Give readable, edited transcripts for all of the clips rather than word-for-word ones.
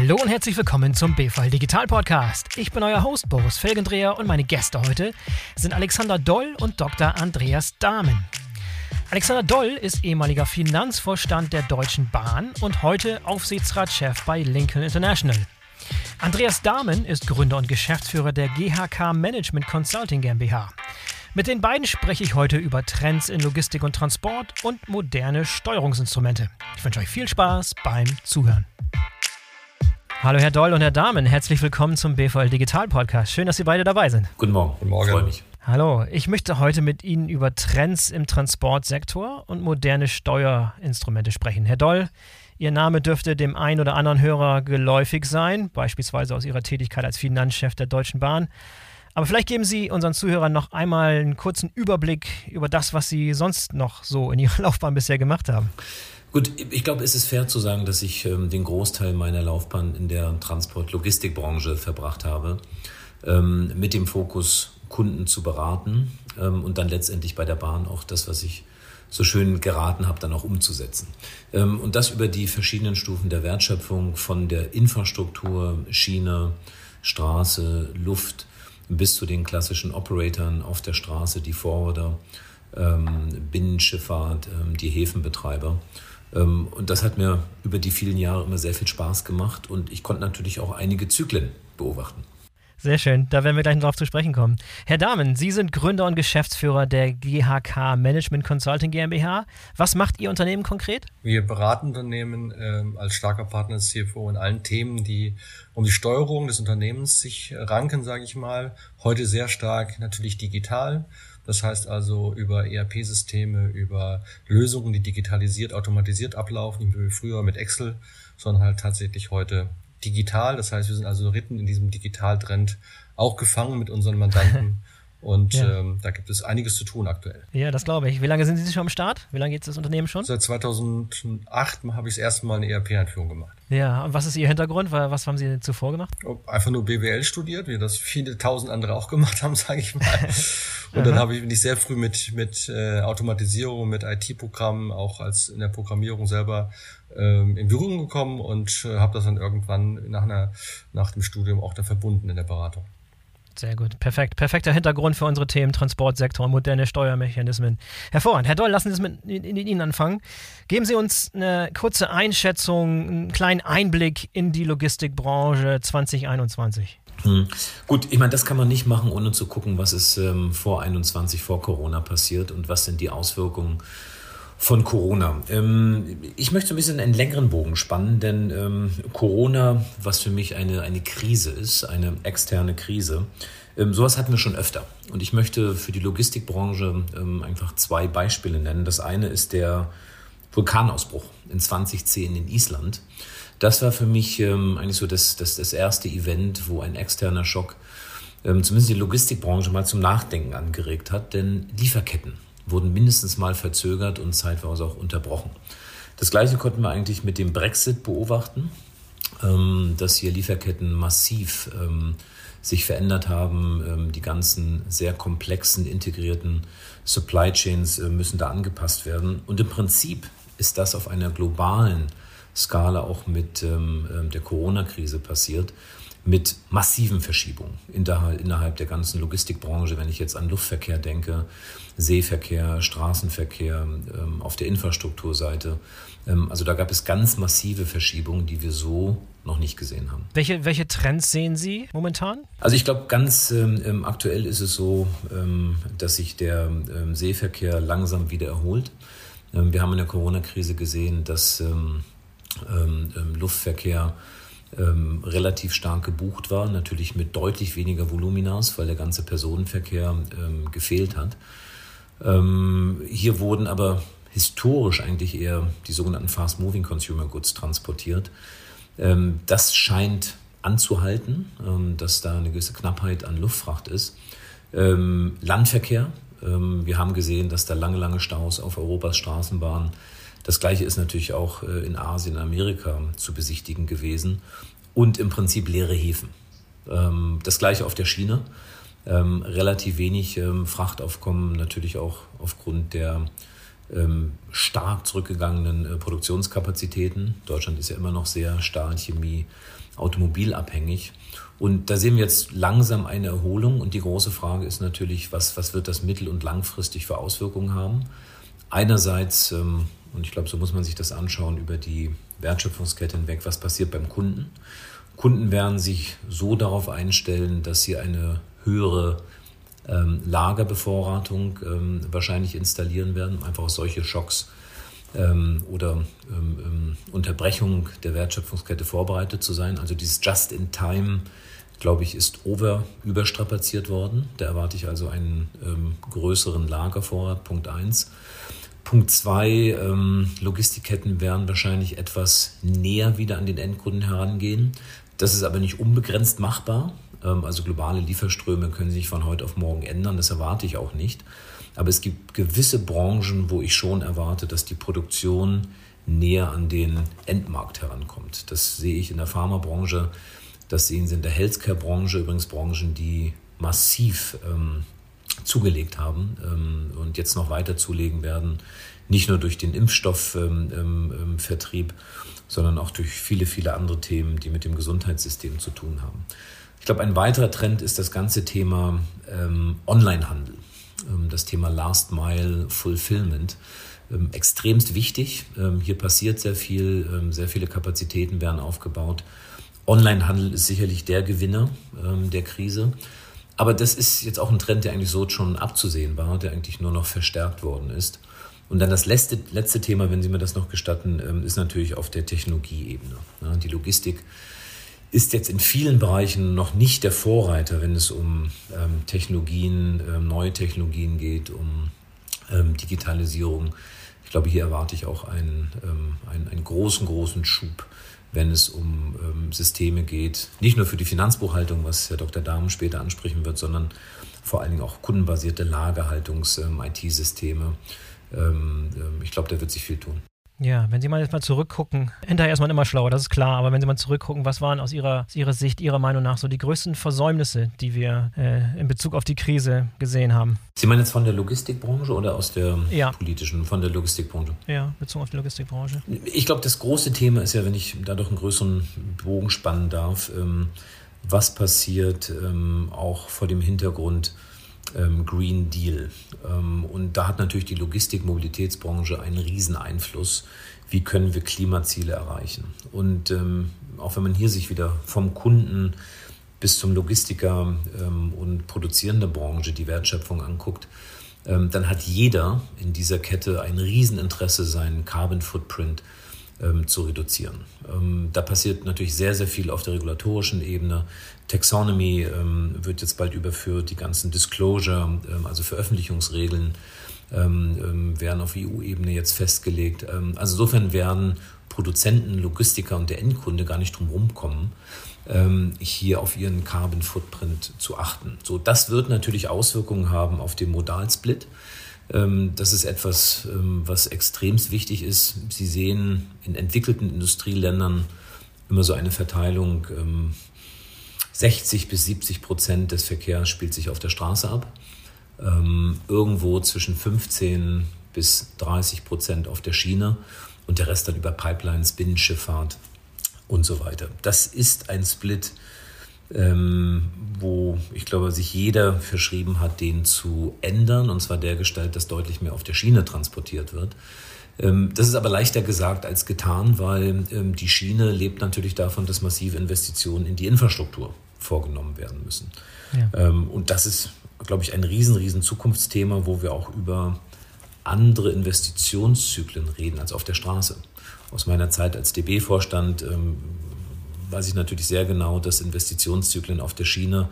Hallo und herzlich willkommen zum BVL Digital Podcast. Ich bin euer Host Boris Felgendreher und meine Gäste heute sind Alexander Doll und Dr. Andreas Dahmen. Alexander Doll ist ehemaliger Finanzvorstand der Deutschen Bahn und heute Aufsichtsratschef bei Lincoln International. Andreas Dahmen ist Gründer und Geschäftsführer der GHK Management Consulting GmbH. Mit den beiden spreche ich heute über Trends in Logistik und Transport und moderne Steuerungsinstrumente. Ich wünsche euch viel Spaß beim Zuhören. Hallo Herr Doll und Herr Dahmen, herzlich willkommen zum BVL Digital Podcast. Schön, dass Sie beide dabei sind. Guten Morgen. Guten Morgen. Freue mich. Hallo, ich möchte heute mit Ihnen über Trends im Transportsektor und moderne Steuerinstrumente sprechen. Herr Doll, Ihr Name dürfte dem einen oder anderen Hörer geläufig sein, beispielsweise aus Ihrer Tätigkeit als Finanzchef der Deutschen Bahn. Aber vielleicht geben Sie unseren Zuhörern noch einmal einen kurzen Überblick über das, was Sie sonst noch so in Ihrer Laufbahn bisher gemacht haben. Gut, ich glaube, es ist fair zu sagen, dass ich den Großteil meiner Laufbahn in der Transport-Logistikbranche verbracht habe, mit dem Fokus, Kunden zu beraten und dann letztendlich bei der Bahn auch das, was ich so schön geraten habe, dann auch umzusetzen. Und das über die verschiedenen Stufen der Wertschöpfung, von der Infrastruktur, Schiene, Straße, Luft, bis zu den klassischen Operatoren auf der Straße, die Forwarder, Binnenschifffahrt, die Häfenbetreiber. Und das hat mir über die vielen Jahre immer sehr viel Spaß gemacht und ich konnte natürlich auch einige Zyklen beobachten. Sehr schön, da werden wir gleich noch drauf zu sprechen kommen. Herr Dahmen, Sie sind Gründer und Geschäftsführer der GHK Management Consulting GmbH. Was macht Ihr Unternehmen konkret? Wir beraten Unternehmen als starker Partner des CFO in allen Themen, die um die Steuerung des Unternehmens sich ranken, sage ich mal. Heute sehr stark natürlich digital. Das heißt also über ERP-Systeme, über Lösungen, die digitalisiert, automatisiert ablaufen, nicht wie früher mit Excel, sondern halt tatsächlich heute digital. Das heißt, wir sind also ritten in diesem Digitaltrend auch gefangen mit unseren Mandanten. Und ja. Da gibt es einiges zu tun aktuell. Ja, das glaube ich. Wie lange sind Sie schon am Start? Wie lange geht das Unternehmen schon? Seit 2008 habe ich das erste Mal eine ERP-Einführung gemacht. Ja, und was ist Ihr Hintergrund? Was haben Sie zuvor gemacht? Einfach nur BWL studiert, wie das viele tausend andere auch gemacht haben, sage ich mal. Und dann bin ich sehr früh mit Automatisierung, mit IT-Programmen, auch als in der Programmierung selber in Berührung gekommen und habe das dann irgendwann nach dem Studium auch da verbunden in der Beratung. Sehr gut, perfekt. Perfekter Hintergrund für unsere Themen Transportsektor und moderne Steuermechanismen. Hervorragend. Herr Doll, lassen Sie es mit Ihnen anfangen. Geben Sie uns eine kurze Einschätzung, einen kleinen Einblick in die Logistikbranche 2021. Gut, ich meine, das kann man nicht machen, ohne zu gucken, was ist vor 21, vor Corona passiert und was sind die Auswirkungen von Corona. Ich möchte ein bisschen einen längeren Bogen spannen, denn Corona, was für mich eine Krise ist, eine externe Krise, sowas hatten wir schon öfter. Und ich möchte für die Logistikbranche einfach zwei Beispiele nennen. Das eine ist der Vulkanausbruch in 2010 in Island. Das war für mich eigentlich so das erste Event, wo ein externer Schock zumindest die Logistikbranche mal zum Nachdenken angeregt hat, denn Lieferketten wurden mindestens mal verzögert und zeitweise auch unterbrochen. Das Gleiche konnten wir eigentlich mit dem Brexit beobachten, dass hier Lieferketten massiv sich verändert haben. Die ganzen sehr komplexen, integrierten Supply Chains müssen da angepasst werden. Und im Prinzip ist das auf einer globalen Skala auch mit der Corona-Krise passiert, mit massiven Verschiebungen innerhalb der ganzen Logistikbranche, wenn ich jetzt an Luftverkehr denke, Seeverkehr, Straßenverkehr, auf der Infrastrukturseite. Also da gab es ganz massive Verschiebungen, die wir so noch nicht gesehen haben. Welche Trends sehen Sie momentan? Also ich glaube, ganz aktuell ist es so, dass sich der Seeverkehr langsam wieder erholt. Wir haben in der Corona-Krise gesehen, dass Luftverkehr relativ stark gebucht war, natürlich mit deutlich weniger Voluminas, weil der ganze Personenverkehr gefehlt hat. Hier wurden aber historisch eigentlich eher die sogenannten Fast-Moving Consumer Goods transportiert. Das scheint anzuhalten, dass da eine gewisse Knappheit an Luftfracht ist. Landverkehr, wir haben gesehen, dass da lange Staus auf Europas Straßenbahnen. Das Gleiche ist natürlich auch in Asien, Amerika zu besichtigen gewesen und im Prinzip leere Häfen. Das Gleiche auf der Schiene, relativ wenig Frachtaufkommen, natürlich auch aufgrund der stark zurückgegangenen Produktionskapazitäten. Deutschland ist ja immer noch sehr Stahl, Chemie, automobilabhängig. Und da sehen wir jetzt langsam eine Erholung. Und die große Frage ist natürlich, was wird das mittel- und langfristig für Auswirkungen haben? Einerseits, und ich glaube, so muss man sich das anschauen, über die Wertschöpfungskette hinweg, was passiert beim Kunden. Kunden werden sich so darauf einstellen, dass sie eine höhere Lagerbevorratung wahrscheinlich installieren werden, einfach auf solche Schocks oder Unterbrechung der Wertschöpfungskette vorbereitet zu sein. Also dieses Just-in-Time, glaube ich, ist überstrapaziert worden. Da erwarte ich also einen größeren Lagervorrat, Punkt 1. Punkt 2, Logistikketten werden wahrscheinlich etwas näher wieder an den Endkunden herangehen. Das ist aber nicht unbegrenzt machbar. Also globale Lieferströme können sich von heute auf morgen ändern, das erwarte ich auch nicht. Aber es gibt gewisse Branchen, wo ich schon erwarte, dass die Produktion näher an den Endmarkt herankommt. Das sehe ich in der Pharmabranche, das sehen Sie in der Healthcare-Branche, übrigens Branchen, die massiv zugelegt haben und jetzt noch weiter zulegen werden, nicht nur durch den Impfstoffvertrieb, sondern auch durch viele, viele andere Themen, die mit dem Gesundheitssystem zu tun haben. Ich glaube, ein weiterer Trend ist das ganze Thema Onlinehandel, das Thema Last Mile Fulfillment. Extremst wichtig. Hier passiert sehr viel, sehr viele Kapazitäten werden aufgebaut. Onlinehandel ist sicherlich der Gewinner der Krise. Aber das ist jetzt auch ein Trend, der eigentlich so schon abzusehen war, der eigentlich nur noch verstärkt worden ist. Und dann das letzte Thema, wenn Sie mir das noch gestatten, ist natürlich auf der Technologieebene. Ja, die Logistik ist jetzt in vielen Bereichen noch nicht der Vorreiter, wenn es um Technologien, neue Technologien geht, um Digitalisierung. Ich glaube, hier erwarte ich auch einen großen Schub, wenn es um Systeme geht, nicht nur für die Finanzbuchhaltung, was Herr Dr. Dahmen später ansprechen wird, sondern vor allen Dingen auch kundenbasierte Lagerhaltungs-IT-Systeme. Ich glaube, da wird sich viel tun. Ja, wenn Sie mal jetzt mal zurückgucken, hinterher ist man immer schlauer, das ist klar, aber wenn Sie mal zurückgucken, was waren aus Ihrer Sicht, Ihrer Meinung nach so die größten Versäumnisse, die wir in Bezug auf die Krise gesehen haben? Sie meinen jetzt von der Logistikbranche oder aus der politischen, von der Logistikbranche? Ja, bezogen auf die Logistikbranche. Ich glaube, das große Thema ist ja, wenn ich da doch einen größeren Bogen spannen darf, was passiert auch vor dem Hintergrund Green Deal. Und da hat natürlich die Logistik-Mobilitätsbranche einen riesen Einfluss. Wie können wir Klimaziele erreichen? Und auch wenn man hier sich wieder vom Kunden bis zum Logistiker und produzierende Branche die Wertschöpfung anguckt, dann hat jeder in dieser Kette ein Rieseninteresse, seinen Carbon Footprint zu reduzieren. Da passiert natürlich sehr, sehr viel auf der regulatorischen Ebene. Taxonomy wird jetzt bald überführt, die ganzen Disclosure, also Veröffentlichungsregeln werden auf EU-Ebene jetzt festgelegt. Also insofern werden Produzenten, Logistiker und der Endkunde gar nicht drum rumkommen, hier auf ihren Carbon Footprint zu achten. So, das wird natürlich Auswirkungen haben auf den Modalsplit. Das ist etwas, was extrem wichtig ist. Sie sehen in entwickelten Industrieländern immer so eine Verteilung, 60-70% des Verkehrs spielt sich auf der Straße ab. Irgendwo zwischen 15-30% auf der Schiene und der Rest dann über Pipelines, Binnenschifffahrt und so weiter. Das ist ein Split, wo ich glaube, sich jeder verschrieben hat, den zu ändern, und zwar dergestalt, dass deutlich mehr auf der Schiene transportiert wird. Das ist aber leichter gesagt als getan, weil die Schiene lebt natürlich davon, dass massive Investitionen in die Infrastruktur vorgenommen werden müssen. Ja. Und das ist, glaube ich, ein riesen Zukunftsthema, wo wir auch über andere Investitionszyklen reden als auf der Straße. Aus meiner Zeit als DB-Vorstand weiß ich natürlich sehr genau, dass Investitionszyklen auf der Schiene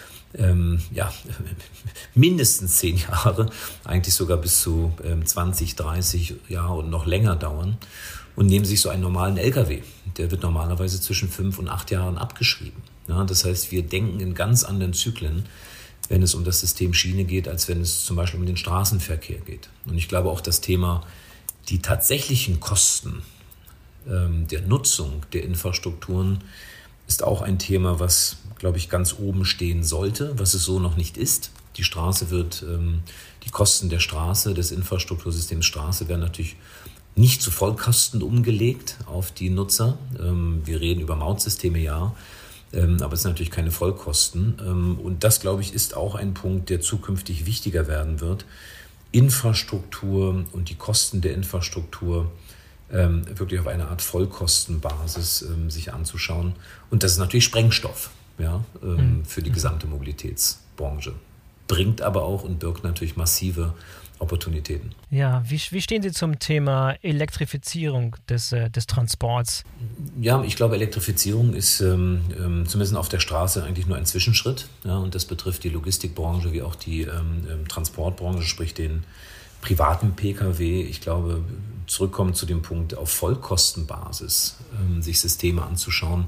mindestens 10 Jahre, eigentlich sogar bis zu 20, 30 Jahre und noch länger dauern. Und nehmen Sie sich so einen normalen LKW, der wird normalerweise zwischen 5 und 8 Jahren abgeschrieben. Ja, das heißt, wir denken in ganz anderen Zyklen, wenn es um das System Schiene geht, als wenn es zum Beispiel um den Straßenverkehr geht. Und ich glaube auch das Thema, die tatsächlichen Kosten der Nutzung der Infrastrukturen ist auch ein Thema, was, glaube ich, ganz oben stehen sollte, was es so noch nicht ist. Die Straße wird, die Kosten der Straße, des Infrastruktursystems Straße werden natürlich nicht zu Vollkosten umgelegt auf die Nutzer. Wir reden über Mautsysteme, ja, aber es sind natürlich keine Vollkosten. Und das, glaube ich, ist auch ein Punkt, der zukünftig wichtiger werden wird. Infrastruktur und die Kosten der Infrastruktur wirklich auf eine Art Vollkostenbasis sich anzuschauen. Und das ist natürlich Sprengstoff, ja, für die gesamte Mobilitätsbranche. Bringt aber auch und birgt natürlich massive Opportunitäten. Ja, wie stehen Sie zum Thema Elektrifizierung des Transports? Ja, ich glaube, Elektrifizierung ist zumindest auf der Straße eigentlich nur ein Zwischenschritt. Ja, und das betrifft die Logistikbranche wie auch die Transportbranche, sprich den privaten Pkw. Ich glaube, zurückkommen zu dem Punkt auf Vollkostenbasis, sich Systeme anzuschauen,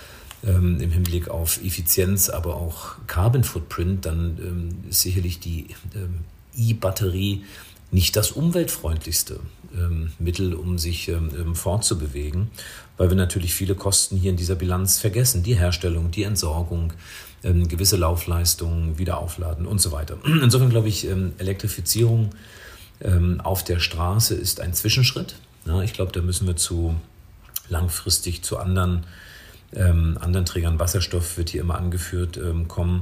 im Hinblick auf Effizienz, aber auch Carbon Footprint, dann ist sicherlich die E-Batterie nicht das umweltfreundlichste Mittel, um sich fortzubewegen, weil wir natürlich viele Kosten hier in dieser Bilanz vergessen. Die Herstellung, die Entsorgung, gewisse Laufleistungen, Wiederaufladen und so weiter. Insofern glaube ich, Elektrifizierung auf der Straße ist ein Zwischenschritt. Ja, ich glaube, da müssen wir langfristig zu anderen Trägern. Wasserstoff wird hier immer angeführt, kommen.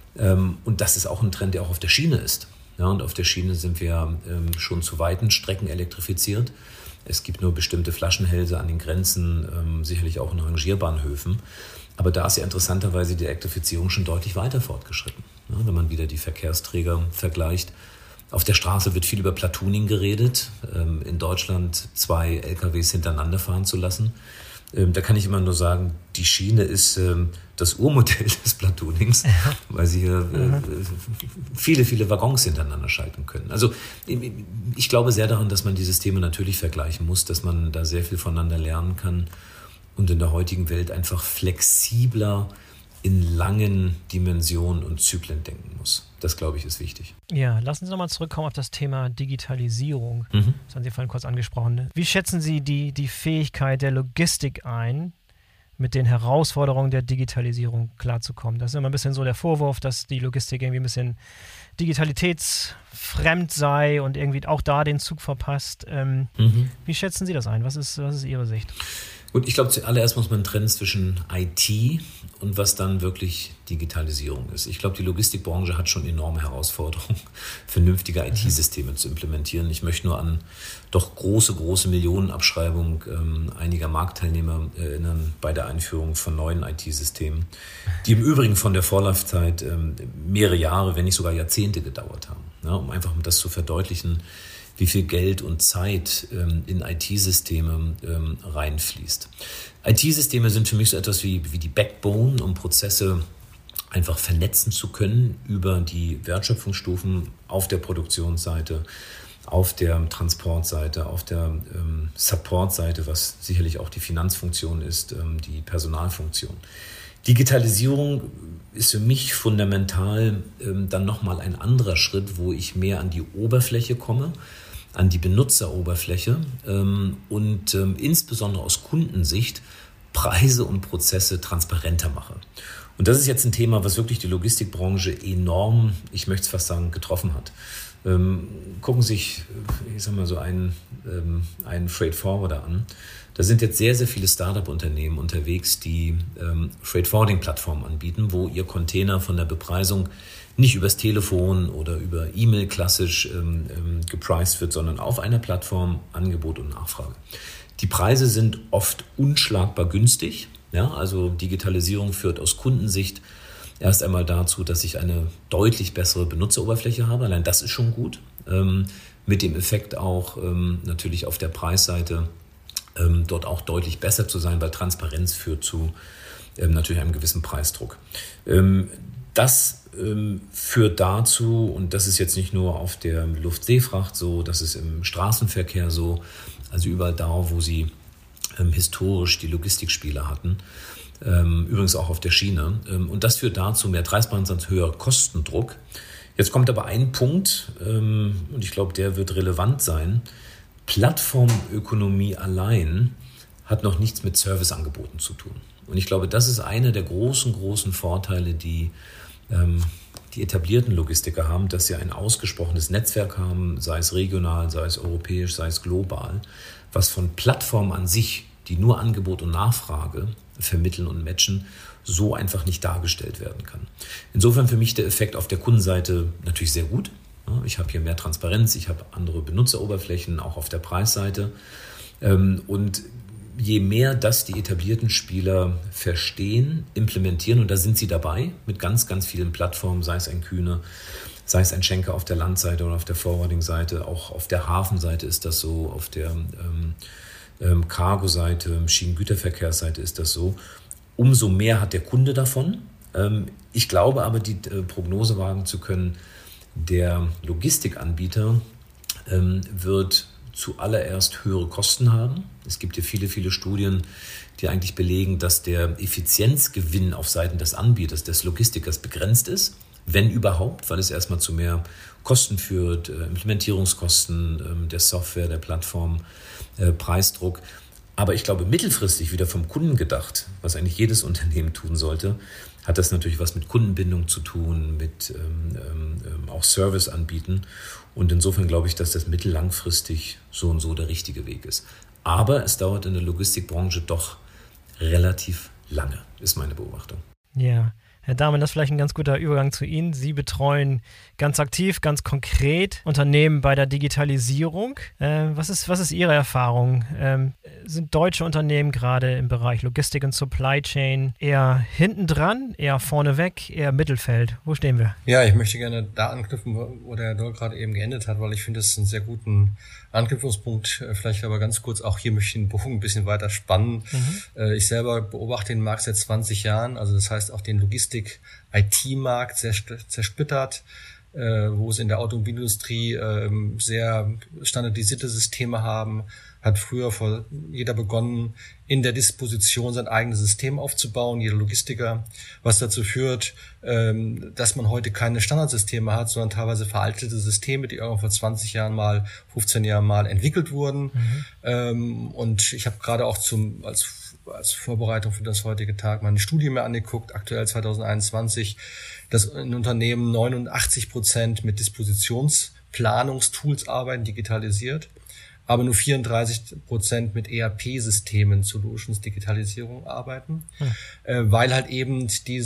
Und das ist auch ein Trend, der auch auf der Schiene ist. Ja, und auf der Schiene sind wir schon zu weiten Strecken elektrifiziert. Es gibt nur bestimmte Flaschenhälse an den Grenzen, sicherlich auch in Rangierbahnhöfen. Aber da ist ja interessanterweise die Elektrifizierung schon deutlich weiter fortgeschritten. Ja, wenn man wieder die Verkehrsträger vergleicht. Auf der Straße wird viel über Platooning geredet. In Deutschland 2 LKWs hintereinander fahren zu lassen. Da kann ich immer nur sagen, die Schiene ist das Urmodell des Platoonings, weil sie hier viele, viele Waggons hintereinander schalten können. Also ich glaube sehr daran, dass man die Systeme natürlich vergleichen muss, dass man da sehr viel voneinander lernen kann und in der heutigen Welt einfach flexibler in langen Dimensionen und Zyklen denken muss. Das, glaube ich, ist wichtig. Ja, lassen Sie nochmal zurückkommen auf das Thema Digitalisierung. Das haben Sie vorhin kurz angesprochen. Wie schätzen Sie die Fähigkeit der Logistik ein, mit den Herausforderungen der Digitalisierung klarzukommen? Das ist immer ein bisschen so der Vorwurf, dass die Logistik irgendwie ein bisschen digitalitätsfremd sei und irgendwie auch da den Zug verpasst. Wie schätzen Sie das ein? Was ist Ihre Sicht? Gut, ich glaube, zuallererst muss man trennen zwischen IT und was dann wirklich Digitalisierung ist. Ich glaube, die Logistikbranche hat schon enorme Herausforderungen, vernünftige IT-Systeme zu implementieren. Ich möchte nur an doch große Millionenabschreibung einiger Marktteilnehmer erinnern bei der Einführung von neuen IT-Systemen, die im Übrigen von der Vorlaufzeit mehrere Jahre, wenn nicht sogar Jahrzehnte gedauert haben. Ja, um einfach das zu verdeutlichen, wie viel Geld und Zeit in IT-Systeme reinfließt. IT-Systeme sind für mich so etwas wie die Backbone, um Prozesse einfach vernetzen zu können über die Wertschöpfungsstufen auf der Produktionsseite, auf der Transportseite, auf der Supportseite, was sicherlich auch die Finanzfunktion ist, die Personalfunktion. Digitalisierung ist für mich fundamental dann nochmal ein anderer Schritt, wo ich mehr an die Oberfläche komme, an die Benutzeroberfläche und insbesondere aus Kundensicht Preise und Prozesse transparenter mache. Und das ist jetzt ein Thema, was wirklich die Logistikbranche enorm, ich möchte es fast sagen, getroffen hat. Gucken sich, ich sag mal so einen Freight Forwarder an. Da sind jetzt sehr, sehr viele Startup-Unternehmen unterwegs, die Freight Forwarding-Plattformen anbieten, wo ihr Container von der Bepreisung nicht übers Telefon oder über E-Mail klassisch gepriced wird, sondern auf einer Plattform Angebot und Nachfrage. Die Preise sind oft unschlagbar günstig. Ja, also Digitalisierung führt aus Kundensicht erst einmal dazu, dass ich eine deutlich bessere Benutzeroberfläche habe. Allein das ist schon gut. Mit dem Effekt auch natürlich auf der Preisseite dort auch deutlich besser zu sein, weil Transparenz führt zu natürlich einem gewissen Preisdruck. Das führt dazu, und das ist jetzt nicht nur auf der Luft-Seefracht so, das ist im Straßenverkehr so, also überall da, wo sie historisch die Logistikspiele hatten, übrigens auch auf der Schiene. Und das führt dazu mehr Transparenz, höherer Kostendruck. Jetzt kommt aber ein Punkt, und ich glaube, der wird relevant sein. Plattformökonomie allein hat noch nichts mit Serviceangeboten zu tun. Und ich glaube, das ist einer der großen Vorteile, die die etablierten Logistiker haben, dass sie ein ausgesprochenes Netzwerk haben, sei es regional, sei es europäisch, sei es global, was von Plattformen an sich, die nur Angebot und Nachfrage vermitteln und matchen, so einfach nicht dargestellt werden kann. Insofern für mich der Effekt auf der Kundenseite natürlich sehr gut. Ich habe hier mehr Transparenz, ich habe andere Benutzeroberflächen, auch auf der Preisseite. Und je mehr das die etablierten Spieler verstehen, implementieren, und da sind sie dabei mit ganz, ganz vielen Plattformen, sei es ein Kühne, sei es ein Schenker auf der Landseite oder auf der Forwarding-Seite, auch auf der Hafenseite ist das so, auf der Cargo-Seite, Schienengüterverkehrsseite ist das so. Umso mehr hat der Kunde davon. Ich glaube aber, die Prognose wagen zu können, der Logistikanbieter wird zuallererst höhere Kosten haben. Es gibt hier viele, viele Studien, die eigentlich belegen, dass der Effizienzgewinn auf Seiten des Anbieters, des Logistikers begrenzt ist, wenn überhaupt, weil es erstmal zu mehr Kosten führt, Implementierungskosten der Software, der Plattform, Preisdruck. Aber ich glaube, mittelfristig wieder vom Kunden gedacht, was eigentlich jedes Unternehmen tun sollte, hat das natürlich was mit Kundenbindung zu tun, mit auch Service anbieten. Und insofern glaube ich, dass das mittellangfristig so und so der richtige Weg ist. Aber es dauert in der Logistikbranche doch relativ lange, ist meine Beobachtung. Ja, Herr Dahmen, das ist vielleicht ein ganz guter Übergang zu Ihnen. Sie betreuen ganz aktiv, ganz konkret Unternehmen bei der Digitalisierung. Was ist Ihre Erfahrung? Sind deutsche Unternehmen gerade im Bereich Logistik und Supply Chain eher hinten dran, eher vorneweg, eher Mittelfeld? Wo stehen wir? Ja, ich möchte gerne da anknüpfen, wo der Herr Doll gerade eben geendet hat, weil ich finde, das ist einen sehr guten Anknüpfungspunkt. Vielleicht aber ganz kurz, auch hier möchte ich den Bogen ein bisschen weiter spannen. Ich selber beobachte den Markt seit 20 Jahren, also das heißt auch den Logistik-IT-Markt sehr zersplittert, wo es in der Automobilindustrie sehr standardisierte Systeme haben, hat früher vor jeder begonnen, in der Disposition sein eigenes System aufzubauen, jeder Logistiker, was dazu führt, dass man heute keine Standardsysteme hat, sondern teilweise veraltete Systeme, die irgendwo vor 20 Jahren mal, 15 Jahren mal entwickelt wurden. Und ich habe gerade auch als Vorbereitung für das heutige Tag meine Studie mir angeguckt, aktuell 2021, dass in Unternehmen 89% mit Dispositionsplanungstools arbeiten, digitalisiert, aber nur 34% mit ERP-Systemen, Solutions, Digitalisierung arbeiten, weil halt eben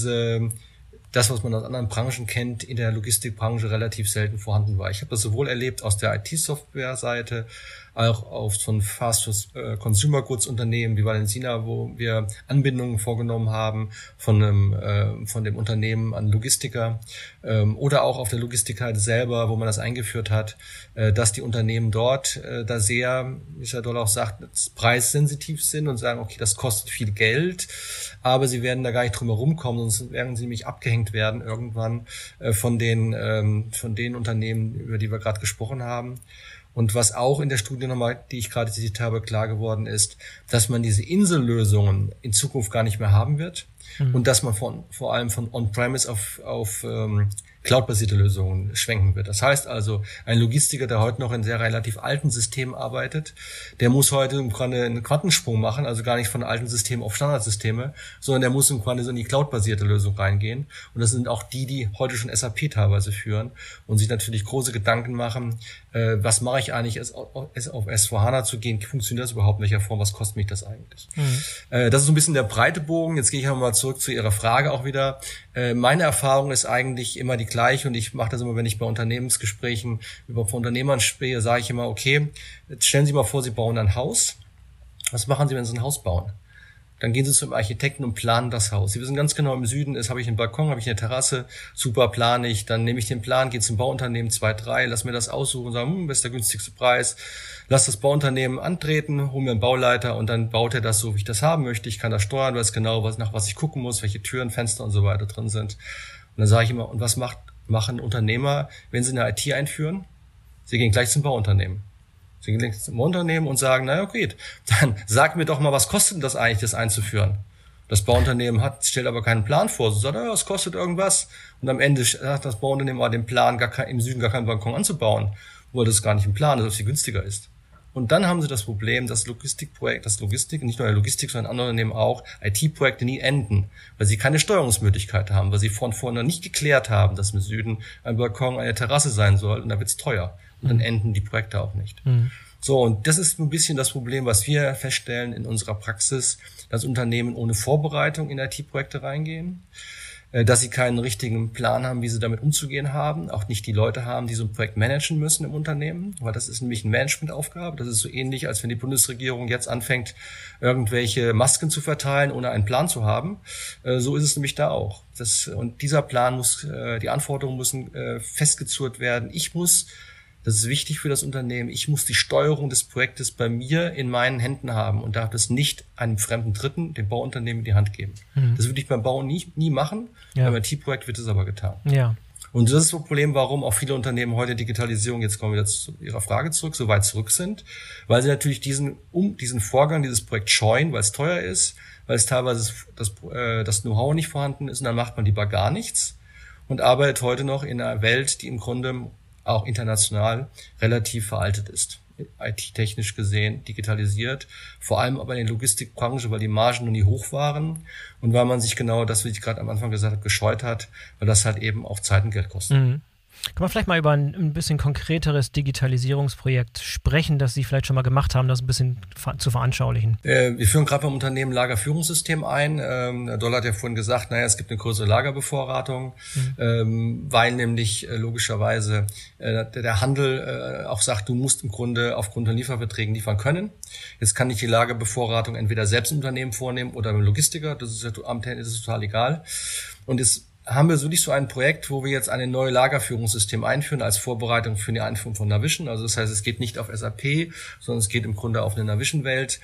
das, was man aus anderen Branchen kennt, in der Logistikbranche relativ selten vorhanden war. Ich habe das sowohl erlebt aus der IT-Software-Seite, auch von Fast-Consumer-Goods-Unternehmen wie Valensina, wo wir Anbindungen vorgenommen haben von dem Unternehmen an Logistiker, oder auch auf der Logistikseite selber, wo man das eingeführt hat, dass die Unternehmen dort da sehr, wie Herr Doll auch sagt, preissensitiv sind und sagen, okay, das kostet viel Geld, aber sie werden da gar nicht drum herum kommen, sonst werden sie nämlich abgehängt werden irgendwann von den Unternehmen, über die wir gerade gesprochen haben. Und was auch in der Studie nochmal, die ich gerade zitiert habe, klar geworden ist, dass man diese Insellösungen in Zukunft gar nicht mehr haben wird und dass man vor allem von On-Premise auf cloud-basierte Lösungen schwenken wird. Das heißt also, ein Logistiker, der heute noch in sehr relativ alten Systemen arbeitet, der muss heute im Grunde einen Quantensprung machen, also gar nicht von alten Systemen auf Standardsysteme, sondern der muss im Grunde so in die cloud-basierte Lösung reingehen. Und das sind auch die heute schon SAP teilweise führen und sich natürlich große Gedanken machen, was mache ich eigentlich, auf S4HANA zu gehen, funktioniert das überhaupt, in welcher Form, was kostet mich das eigentlich? Das ist so ein bisschen der breite Bogen. Jetzt gehe ich mal zurück zu Ihrer Frage auch wieder. Meine Erfahrung ist eigentlich immer die gleiche und ich mache das immer, wenn ich bei Unternehmensgesprächen von Unternehmern spreche, sage ich immer, okay, jetzt stellen Sie mal vor, Sie bauen ein Haus. Was machen Sie, wenn Sie ein Haus bauen? Dann gehen Sie zum Architekten und planen das Haus. Sie wissen ganz genau, im Süden habe ich einen Balkon, habe ich eine Terrasse, super plane ich. Dann nehme ich den Plan, gehe zum Bauunternehmen 2, 3, lass mir das aussuchen und sagen, was ist der günstigste Preis? Lass das Bauunternehmen antreten, hol mir einen Bauleiter und dann baut er das so, wie ich das haben möchte. Ich kann das steuern, weiß genau, nach was ich gucken muss, welche Türen, Fenster und so weiter drin sind. Und dann sage ich immer, und was machen Unternehmer, wenn sie eine IT einführen? Sie gehen gleich zum Bauunternehmen. Sie gehen gleich zum Bauunternehmen und sagen, naja, okay, dann sag mir doch mal, was kostet denn das eigentlich, das einzuführen? Das Bauunternehmen stellt aber keinen Plan vor. Sie sagt, ja, es kostet irgendwas. Und am Ende hat das Bauunternehmen aber den Plan, im Süden gar keinen Balkon anzubauen, weil das gar nicht im Plan ist, dass es viel günstiger ist. Und dann haben sie das Problem, dass nicht nur der Logistik, sondern andere Unternehmen auch, IT-Projekte nie enden, weil sie keine Steuerungsmöglichkeit haben, weil sie von vorne nicht geklärt haben, dass im Süden ein Balkon, eine Terrasse sein soll, und da wird's teuer. Und dann enden die Projekte auch nicht. So, und das ist ein bisschen das Problem, was wir feststellen in unserer Praxis, dass Unternehmen ohne Vorbereitung in IT-Projekte reingehen, dass sie keinen richtigen Plan haben, wie sie damit umzugehen haben, auch nicht die Leute haben, die so ein Projekt managen müssen im Unternehmen, weil das ist nämlich eine Managementaufgabe. Das ist so ähnlich, als wenn die Bundesregierung jetzt anfängt, irgendwelche Masken zu verteilen, ohne einen Plan zu haben. So ist es nämlich da auch. Und dieser Plan die Anforderungen müssen festgezurrt werden. Das ist wichtig für das Unternehmen. Ich muss die Steuerung des Projektes bei mir in meinen Händen haben und darf das nicht einem fremden Dritten, dem Bauunternehmen, in die Hand geben. Das würde ich beim Bau nie machen. Ja. Beim IT-Projekt wird es aber getan. Ja. Und das ist das Problem, warum auch viele Unternehmen heute Digitalisierung, jetzt kommen wir wieder zu Ihrer Frage zurück, so weit zurück sind, weil sie natürlich diesen Vorgang, dieses Projekt scheuen, weil es teuer ist, weil es teilweise das Know-how nicht vorhanden ist, und dann macht man lieber gar nichts und arbeitet heute noch in einer Welt, die im Grunde auch international relativ veraltet ist. IT-technisch gesehen, digitalisiert, vor allem aber in der Logistikbranche, weil die Margen noch nie hoch waren und weil man sich genau das, wie ich gerade am Anfang gesagt habe, gescheut hat, weil das halt eben auch Zeit und Geld kostet. Können wir vielleicht mal über ein bisschen konkreteres Digitalisierungsprojekt sprechen, das Sie vielleicht schon mal gemacht haben, das ein bisschen zu veranschaulichen? Wir führen gerade beim Unternehmen Lagerführungssystem ein. Der Doll hat ja vorhin gesagt, es gibt eine größere Lagerbevorratung, weil nämlich logischerweise der Handel auch sagt, du musst im Grunde aufgrund von Lieferverträgen liefern können. Jetzt kann ich die Lagerbevorratung entweder selbst im Unternehmen vornehmen oder beim Logistiker. Das ist total egal. Und es haben wir wirklich so ein Projekt, wo wir jetzt ein neues Lagerführungssystem einführen als Vorbereitung für die Einführung von Navision. Also das heißt, es geht nicht auf SAP, sondern es geht im Grunde auf eine Navision-Welt.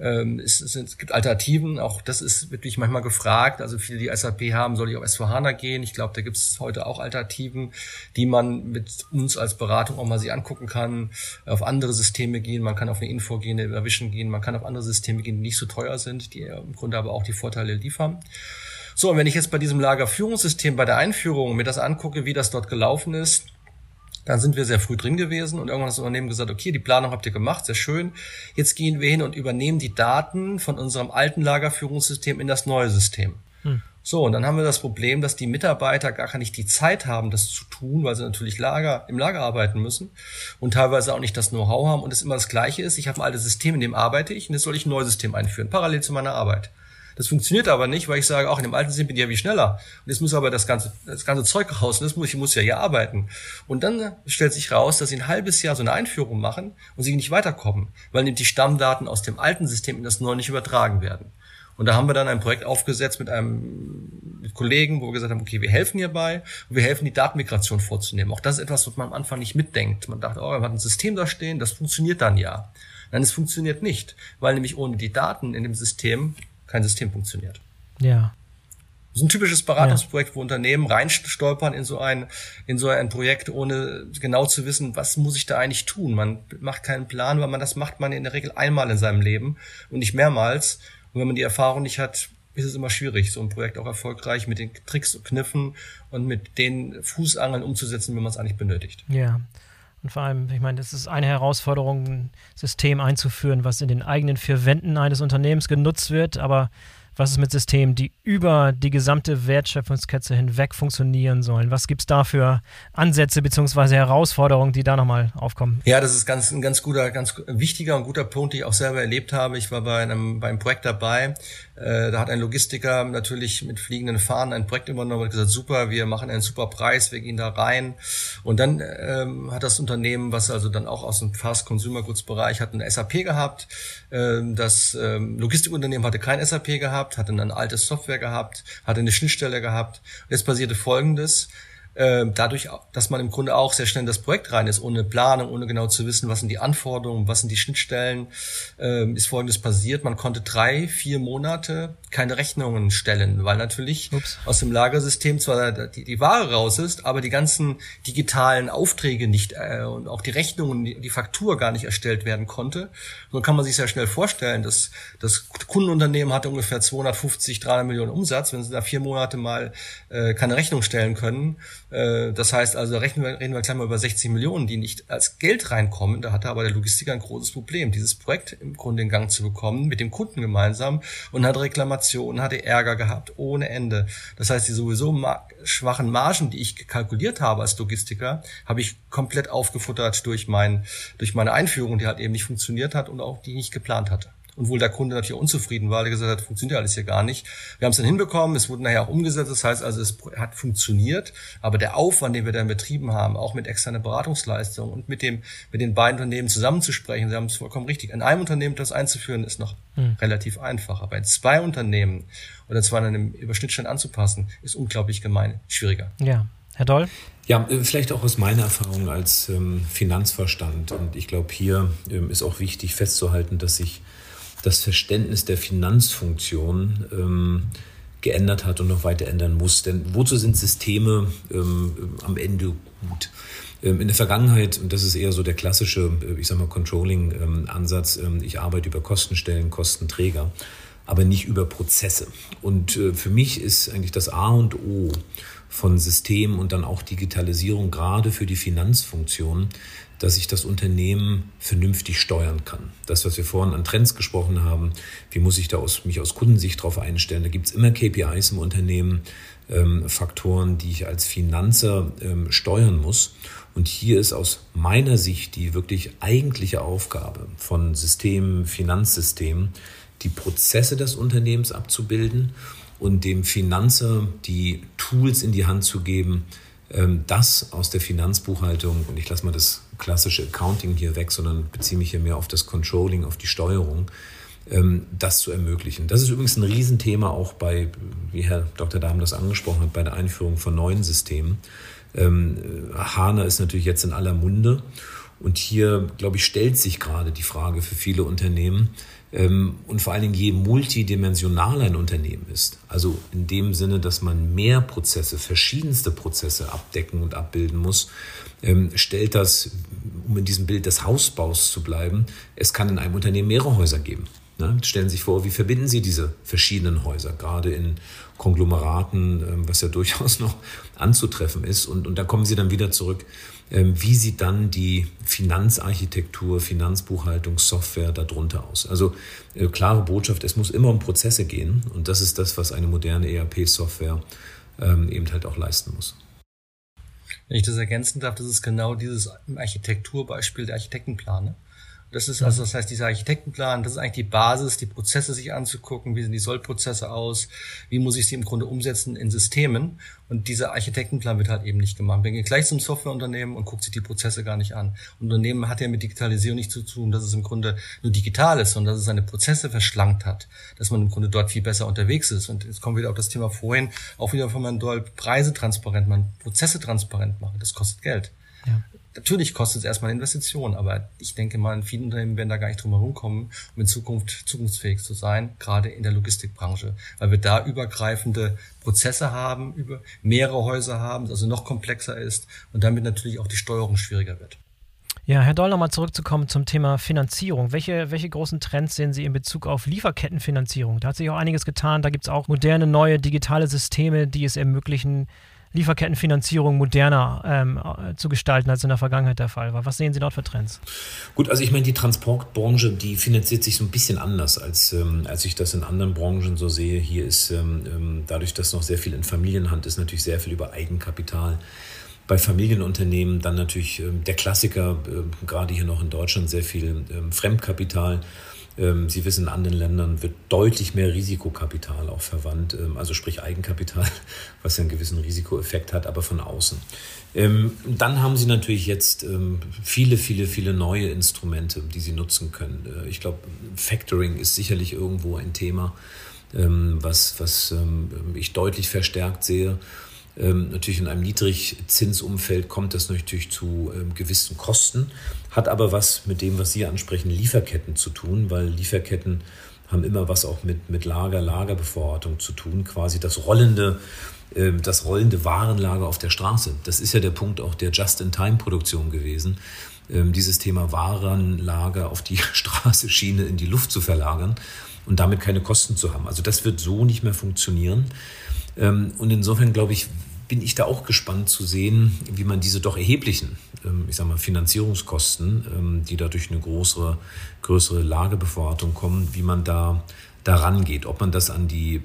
Es gibt Alternativen, auch das ist wirklich manchmal gefragt. Also viele, die SAP haben, soll ich auf S4HANA gehen? Ich glaube, da gibt es heute auch Alternativen, die man mit uns als Beratung auch mal sich angucken kann, auf andere Systeme gehen. Man kann auf eine Info gehen, eine Navision gehen, man kann auf andere Systeme gehen, die nicht so teuer sind, die im Grunde aber auch die Vorteile liefern. So, und wenn ich jetzt bei diesem Lagerführungssystem, bei der Einführung mir das angucke, wie das dort gelaufen ist, dann sind wir sehr früh drin gewesen und irgendwann hat das Unternehmen gesagt, okay, die Planung habt ihr gemacht, sehr schön. Jetzt gehen wir hin und übernehmen die Daten von unserem alten Lagerführungssystem in das neue System. So, und dann haben wir das Problem, dass die Mitarbeiter gar nicht die Zeit haben, das zu tun, weil sie natürlich im Lager arbeiten müssen und teilweise auch nicht das Know-how haben und es immer das Gleiche ist. Ich habe ein altes System, in dem arbeite ich und jetzt soll ich ein neues System einführen, parallel zu meiner Arbeit. Das funktioniert aber nicht, weil ich sage, auch in dem alten System bin ich ja wie schneller. Und jetzt muss aber das ganze Zeug raus und ich muss ja hier arbeiten. Und dann stellt sich raus, dass sie ein halbes Jahr so eine Einführung machen und sie nicht weiterkommen, weil nämlich die Stammdaten aus dem alten System in das neue nicht übertragen werden. Und da haben wir dann ein Projekt aufgesetzt mit Kollegen, wo wir gesagt haben, okay, wir helfen hierbei und wir helfen, die Datenmigration vorzunehmen. Auch das ist etwas, was man am Anfang nicht mitdenkt. Man dachte, man hat ein System da stehen, das funktioniert dann ja. Nein, es funktioniert nicht, weil nämlich ohne die Daten in dem System kein System funktioniert. Ja. Das ist ein typisches Beratungsprojekt, wo Unternehmen reinstolpern in so ein Projekt, ohne genau zu wissen, was muss ich da eigentlich tun. Man macht keinen Plan, weil das macht man in der Regel einmal in seinem Leben und nicht mehrmals. Und wenn man die Erfahrung nicht hat, ist es immer schwierig, so ein Projekt auch erfolgreich mit den Tricks und Kniffen und mit den Fußangeln umzusetzen, wenn man es eigentlich benötigt. Ja. Und vor allem, ich meine, das ist eine Herausforderung, ein System einzuführen, was in den eigenen vier Wänden eines Unternehmens genutzt wird, aber was ist mit Systemen, die über die gesamte Wertschöpfungskette hinweg funktionieren sollen? Was gibt es da für Ansätze bzw. Herausforderungen, die da nochmal aufkommen? Ja, das ist ein ganz wichtiger und guter Punkt, den ich auch selber erlebt habe. Ich war beim Projekt dabei. Da hat ein Logistiker natürlich mit fliegenden Fahnen ein Projekt übernommen und gesagt, super, wir machen einen super Preis, wir gehen da rein. Und dann hat das Unternehmen, was also dann auch aus dem Fast-Consumer-Goods-Bereich hat, eine SAP gehabt. Das Logistikunternehmen hatte kein SAP gehabt, hatte ein altes Software gehabt, hatte eine Schnittstelle gehabt. Und jetzt passierte Folgendes. Dadurch, dass man im Grunde auch sehr schnell in das Projekt rein ist, ohne Planung, ohne genau zu wissen, was sind die Anforderungen, was sind die Schnittstellen, ist Folgendes passiert. Man konnte 3-4 Monate keine Rechnungen stellen, weil natürlich aus dem Lagersystem zwar die Ware raus ist, aber die ganzen digitalen Aufträge nicht und auch die Rechnungen, die Faktur gar nicht erstellt werden konnte. So kann man sich sehr schnell vorstellen, dass das Kundenunternehmen hatte ungefähr 250-300 Millionen Umsatz. Wenn sie da 4 Monate mal keine Rechnung stellen können, Das heißt also, reden wir gleich mal über 60 Millionen, die nicht als Geld reinkommen. Da hatte aber der Logistiker ein großes Problem, dieses Projekt im Grunde in Gang zu bekommen, mit dem Kunden gemeinsam, und hat Reklamationen, hatte Ärger gehabt, ohne Ende. Das heißt, die sowieso schwachen Margen, die ich kalkuliert habe als Logistiker, habe ich komplett aufgefuttert durch meine Einführung, die halt eben nicht funktioniert hat und auch die ich nicht geplant hatte. Und wohl der Kunde natürlich auch unzufrieden war, der gesagt hat, funktioniert alles hier gar nicht. Wir haben es dann hinbekommen, es wurde nachher auch umgesetzt, das heißt also, es hat funktioniert, aber der Aufwand, den wir dann betrieben haben, auch mit externer Beratungsleistung und mit den beiden Unternehmen zusammenzusprechen, Sie haben es vollkommen richtig, in einem Unternehmen das einzuführen, ist noch relativ einfach, aber in 2 Unternehmen oder 2 Unternehmen Überschnittstand anzupassen, ist unglaublich schwieriger. Ja. Herr Doll? Ja, vielleicht auch aus meiner Erfahrung als Finanzvorstand. Und ich glaube, hier ist auch wichtig festzuhalten, dass sich das Verständnis der Finanzfunktion geändert hat und noch weiter ändern muss. Denn wozu sind Systeme am Ende gut? In der Vergangenheit, und das ist eher so der klassische, Controlling-Ansatz, ich arbeite über Kostenstellen, Kostenträger, aber nicht über Prozesse. Und für mich ist eigentlich das A und O von Systemen und dann auch Digitalisierung, gerade für die Finanzfunktion, dass ich das Unternehmen vernünftig steuern kann. Das, was wir vorhin an Trends gesprochen haben, wie muss ich mich aus Kundensicht darauf einstellen? Da gibt es immer KPIs im Unternehmen, Faktoren, die ich als Finanzer steuern muss. Und hier ist aus meiner Sicht die wirklich eigentliche Aufgabe von Systemen, Finanzsystemen, die Prozesse des Unternehmens abzubilden und dem Finanzer die Tools in die Hand zu geben, das aus der Finanzbuchhaltung, und ich lasse mal das klassische Accounting hier weg, sondern beziehe mich hier mehr auf das Controlling, auf die Steuerung, das zu ermöglichen. Das ist übrigens ein Riesenthema auch bei, wie Herr Dr. Dahmen das angesprochen hat, bei der Einführung von neuen Systemen. HANA ist natürlich jetzt in aller Munde und hier, glaube ich, stellt sich gerade die Frage für viele Unternehmen, und vor allen Dingen, je multidimensionaler ein Unternehmen ist, also in dem Sinne, dass man mehr Prozesse, verschiedenste Prozesse abdecken und abbilden muss, stellt das, um in diesem Bild des Hausbaus zu bleiben, es kann in einem Unternehmen mehrere Häuser geben. Stellen Sie sich vor, wie verbinden Sie diese verschiedenen Häuser, gerade in Konglomeraten, was ja durchaus noch anzutreffen ist. Und da kommen Sie dann wieder zurück, wie sieht dann die Finanzarchitektur, Finanzbuchhaltungssoftware darunter aus? Also klare Botschaft, es muss immer um Prozesse gehen. Und das ist das, was eine moderne ERP-Software eben halt auch leisten muss. Wenn ich das ergänzen darf, das ist genau dieses Architekturbeispiel der Architektenplan, ne? Das ist also, das heißt, dieser Architektenplan, das ist eigentlich die Basis, die Prozesse sich anzugucken, wie sehen die Sollprozesse aus, wie muss ich sie im Grunde umsetzen in Systemen, und dieser Architektenplan wird halt eben nicht gemacht. Man geht gleich zum Softwareunternehmen und guckt sich die Prozesse gar nicht an. Und Unternehmen hat ja mit Digitalisierung nichts zu tun, dass es im Grunde nur digital ist, sondern dass es seine Prozesse verschlankt hat, dass man im Grunde dort viel besser unterwegs ist. Und jetzt kommen wir wieder auf das Thema vorhin, auch wieder von Herrn Doll, Preise transparent machen, Prozesse transparent machen, das kostet Geld. Ja. Natürlich kostet es erstmal eine Investition, aber ich denke mal, viele Unternehmen werden da gar nicht drum herum kommen, um in Zukunft zukunftsfähig zu sein, gerade in der Logistikbranche, weil wir da übergreifende Prozesse haben, über mehrere Häuser haben, also noch komplexer ist und damit natürlich auch die Steuerung schwieriger wird. Ja, Herr Doll, nochmal zurückzukommen zum Thema Finanzierung. Welche großen Trends sehen Sie in Bezug auf Lieferkettenfinanzierung? Da hat sich auch einiges getan, da gibt es auch moderne, neue digitale Systeme, die es ermöglichen, Lieferkettenfinanzierung moderner zu gestalten, als in der Vergangenheit der Fall war. Was sehen Sie dort für Trends? Gut, also ich meine, die Transportbranche, die finanziert sich so ein bisschen anders, als ich das in anderen Branchen so sehe. Hier ist dadurch, dass noch sehr viel in Familienhand ist, natürlich sehr viel über Eigenkapital. Bei Familienunternehmen dann natürlich der Klassiker, gerade hier noch in Deutschland, sehr viel Fremdkapital. Sie wissen, in anderen Ländern wird deutlich mehr Risikokapital auch verwandt, also sprich Eigenkapital, was ja einen gewissen Risikoeffekt hat, aber von außen. Dann haben Sie natürlich jetzt viele neue Instrumente, die Sie nutzen können. Ich glaube, Factoring ist sicherlich irgendwo ein Thema, was ich deutlich verstärkt sehe. Natürlich in einem Niedrigzinsumfeld kommt das natürlich zu gewissen Kosten, hat aber was mit dem, was Sie ansprechen, Lieferketten zu tun, weil Lieferketten haben immer was auch mit Lagerbevorratung zu tun, quasi das rollende Warenlager auf der Straße. Das ist ja der Punkt auch der Just-in-Time-Produktion gewesen, dieses Thema Warenlager auf die Straße, Schiene in die Luft zu verlagern und damit keine Kosten zu haben. Also das wird so nicht mehr funktionieren. Und insofern, glaube ich, bin ich da auch gespannt zu sehen, wie man diese doch erheblichen, Finanzierungskosten, die da durch eine größere Lagerbevorratung kommen, wie man da rangeht, ob man das an die,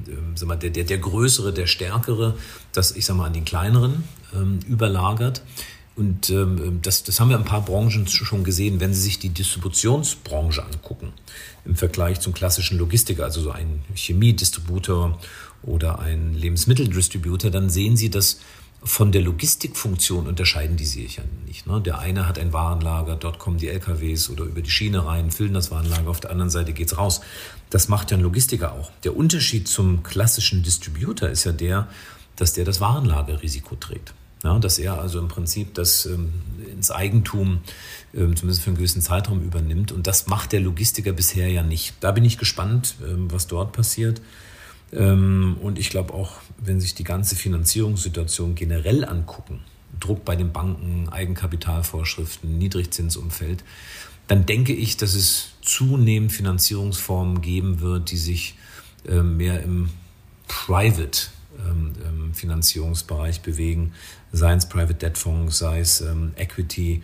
der Größere, der Stärkere, das, an den Kleineren überlagert. Und das haben wir in ein paar Branchen schon gesehen, wenn Sie sich die Distributionsbranche angucken, im Vergleich zum klassischen Logistiker, also so ein Chemiedistributor oder ein Lebensmitteldistributor, dann sehen Sie, dass von der Logistikfunktion unterscheiden die sich ja nicht. Ne? Der eine hat ein Warenlager, dort kommen die LKWs oder über die Schiene rein, füllen das Warenlager, auf der anderen Seite geht's raus. Das macht ja ein Logistiker auch. Der Unterschied zum klassischen Distributor ist ja dass der das Warenlagerrisiko trägt. Ja, dass er also im Prinzip das ins Eigentum zumindest für einen gewissen Zeitraum übernimmt. Und das macht der Logistiker bisher ja nicht. Da bin ich gespannt, was dort passiert. Und ich glaube auch, wenn sich die ganze Finanzierungssituation generell angucken, Druck bei den Banken, Eigenkapitalvorschriften, Niedrigzinsumfeld, dann denke ich, dass es zunehmend Finanzierungsformen geben wird, die sich mehr im Private Finanzierungsbereich bewegen, sei es Private Debt Fonds, sei es Equity,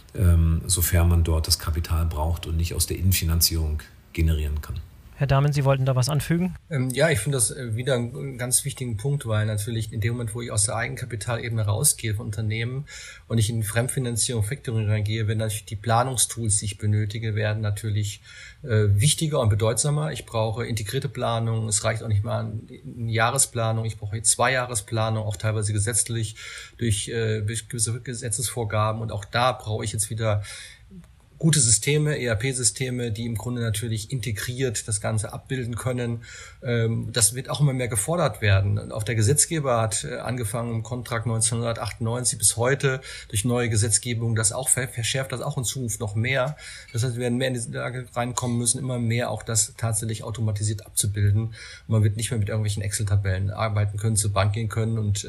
sofern man dort das Kapital braucht und nicht aus der Innenfinanzierung generieren kann. Herr Dahmen, Sie wollten da was anfügen? Ja, ich finde das wieder einen ganz wichtigen Punkt, weil natürlich in dem Moment, wo ich aus der Eigenkapitalebene rausgehe von Unternehmen und ich in Fremdfinanzierung, Factoring reingehe, werden natürlich die Planungstools, die ich benötige, werden natürlich wichtiger und bedeutsamer. Ich brauche integrierte Planung, es reicht auch nicht mal eine Jahresplanung, ich brauche 2-Jahresplanung, auch teilweise gesetzlich durch gewisse Gesetzesvorgaben, und auch da brauche ich jetzt wieder gute Systeme, ERP-Systeme, die im Grunde natürlich integriert das Ganze abbilden können. Das wird auch immer mehr gefordert werden. Und auch der Gesetzgeber hat angefangen im Kontrakt 1998 bis heute durch neue Gesetzgebung das auch verschärft, das auch in Zukunft noch mehr. Das heißt, wir werden mehr in die Lage reinkommen müssen, immer mehr auch das tatsächlich automatisiert abzubilden. Und man wird nicht mehr mit irgendwelchen Excel-Tabellen arbeiten können, zur Bank gehen können, und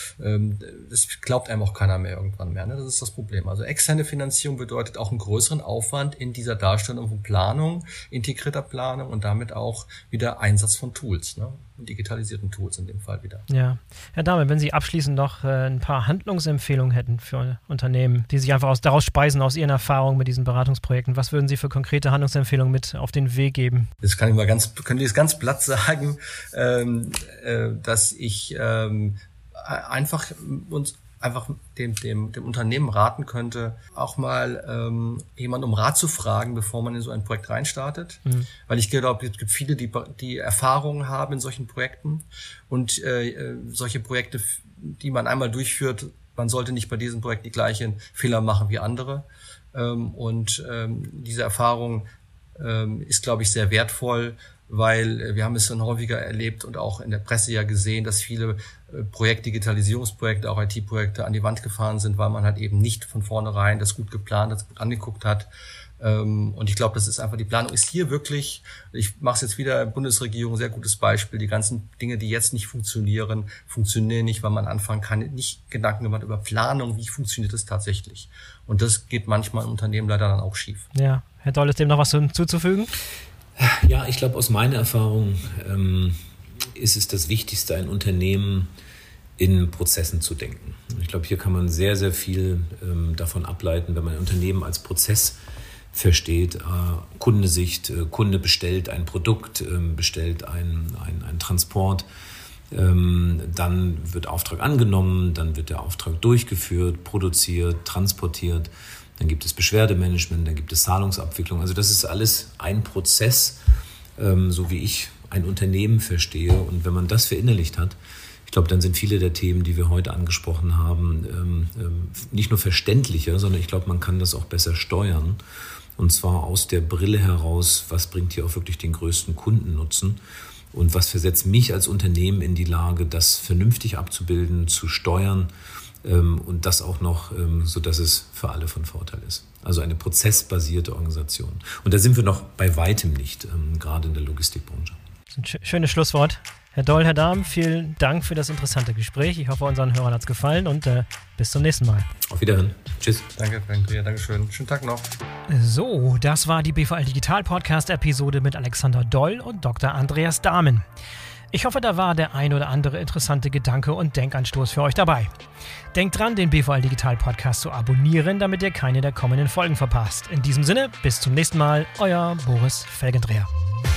das glaubt einem auch keiner mehr irgendwann mehr. Ne? Das ist das Problem. Also externe Finanzierung bedeutet auch einen größeren Aufwand in dieser Darstellung von Planung, integrierter Planung und damit auch wieder Einsatz von Tools, ne? Digitalisierten Tools in dem Fall wieder. Ja. Herr Dahmen, wenn Sie abschließend noch ein paar Handlungsempfehlungen hätten für Unternehmen, die sich einfach daraus speisen, aus Ihren Erfahrungen mit diesen Beratungsprojekten, was würden Sie für konkrete Handlungsempfehlungen mit auf den Weg geben? Das kann ich ganz platt sagen, dass ich einfach dem Unternehmen raten könnte, auch mal jemanden um Rat zu fragen, bevor man in so ein Projekt reinstartet. Mhm. Weil ich glaube, es gibt viele, die Erfahrungen haben in solchen Projekten, und solche Projekte, die man einmal durchführt, man sollte nicht bei diesem Projekt die gleichen Fehler machen wie andere. Diese Erfahrung ist, glaube ich, sehr wertvoll, weil wir haben es schon häufiger erlebt und auch in der Presse ja gesehen, dass viele Digitalisierungsprojekte, auch IT-Projekte an die Wand gefahren sind, weil man halt eben nicht von vornherein das gut geplant, das gut angeguckt hat. Und ich glaube, das ist einfach, die Planung ist hier wirklich, ich mache es jetzt wieder, Bundesregierung, sehr gutes Beispiel, die ganzen Dinge, die jetzt nicht funktionieren nicht, weil man anfangen kann, nicht Gedanken gemacht über Planung, wie funktioniert das tatsächlich. Und das geht manchmal im Unternehmen leider dann auch schief. Ja, Herr Doll, ist dem noch was hinzuzufügen? Ja, ich glaube, aus meiner Erfahrung ist es das Wichtigste, ein Unternehmen in Prozessen zu denken. Ich glaube, hier kann man sehr, sehr viel davon ableiten, wenn man ein Unternehmen als Prozess versteht. Kundesicht, Kunde bestellt ein Produkt, bestellt einen Transport, dann wird Auftrag angenommen, dann wird der Auftrag durchgeführt, produziert, transportiert. Dann gibt es Beschwerdemanagement, dann gibt es Zahlungsabwicklung. Also das ist alles ein Prozess, so wie ich ein Unternehmen verstehe. Und wenn man das verinnerlicht hat, ich glaube, dann sind viele der Themen, die wir heute angesprochen haben, nicht nur verständlicher, sondern ich glaube, man kann das auch besser steuern. Und zwar aus der Brille heraus, was bringt hier auch wirklich den größten Kundennutzen und was versetzt mich als Unternehmen in die Lage, das vernünftig abzubilden, zu steuern, und das auch noch, so dass es für alle von Vorteil ist. Also eine prozessbasierte Organisation. Und da sind wir noch bei weitem nicht, gerade in der Logistikbranche. Das ist ein schönes Schlusswort. Herr Doll, Herr Dahmen, vielen Dank für das interessante Gespräch. Ich hoffe, unseren Hörern hat es gefallen, und bis zum nächsten Mal. Auf Wiederhören. Tschüss. Danke, Andrea. Dankeschön. Schönen Tag noch. So, das war die BVL Digital Podcast Episode mit Alexander Doll und Dr. Andreas Dahmen. Ich hoffe, da war der ein oder andere interessante Gedanke und Denkanstoß für euch dabei. Denkt dran, den BVL Digital Podcast zu abonnieren, damit ihr keine der kommenden Folgen verpasst. In diesem Sinne, bis zum nächsten Mal, euer Boris Felgendreher.